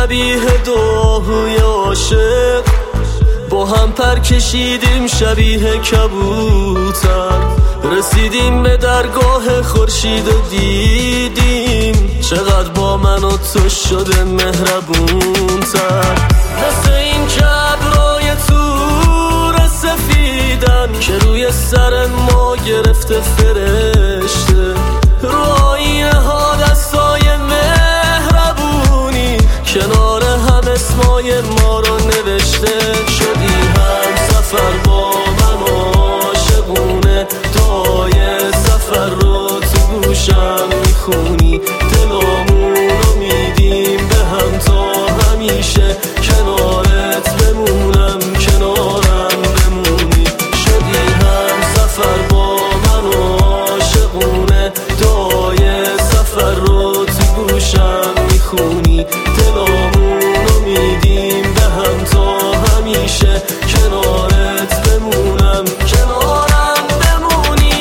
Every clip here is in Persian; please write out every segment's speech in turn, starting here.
شبیه دعاهای عاشق، با هم پر کشیدیم شبیه کبوتر. رسیدیم به درگاه خورشید و دیدیم چقدر با من و تو شده مهربون تر. مثل این که ابرای تور سفیدن که روی سر ما گرفته فرشته، رو آینه ها دستای مهربونی کنار هم اسمای ما رو نوشته. شدی هم سفر با من عاشقونه، دعای سفر رو تو گوشم میخونی. دلامون رو میدیم به هم تا همیشه، کنارت بمونم کنارم بمونی. شدی هم سفر با من عاشقونه، دعای سفر رو تو گوشم میخونی. دلامون رو میدیم به هم تا همیشه، کنارت بمونم کنارم بمونی.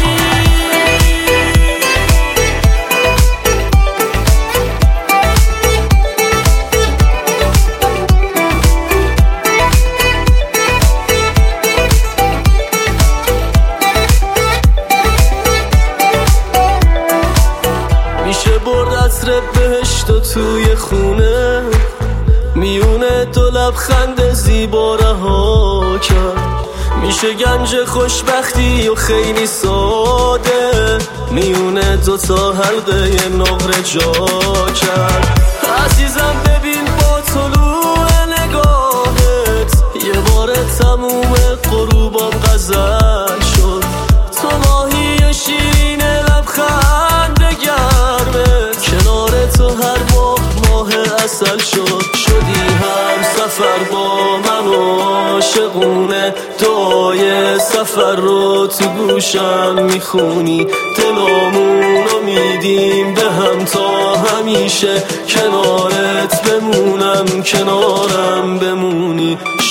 میشه برد عطر بهشت و توی خونه، میونه دو لبخند زیبا رها کرد. میشه گنج خوشبختی و خیلی ساده، میونه دو تا حلقه نقره جا کرد. عزیزم ببین با طلوع نگاهت یه بار تموم غروبام غزل شد. تو ماهی شیرین لبخند گرمت، کنار تو هر ماه عسل شد. شدی هم سفر با من عاشقونه، دعای سفر رو تو گوشم میخونی. دلامون رو میدیم به هم تا همیشه، کنارت بمونم کنارم بمونی.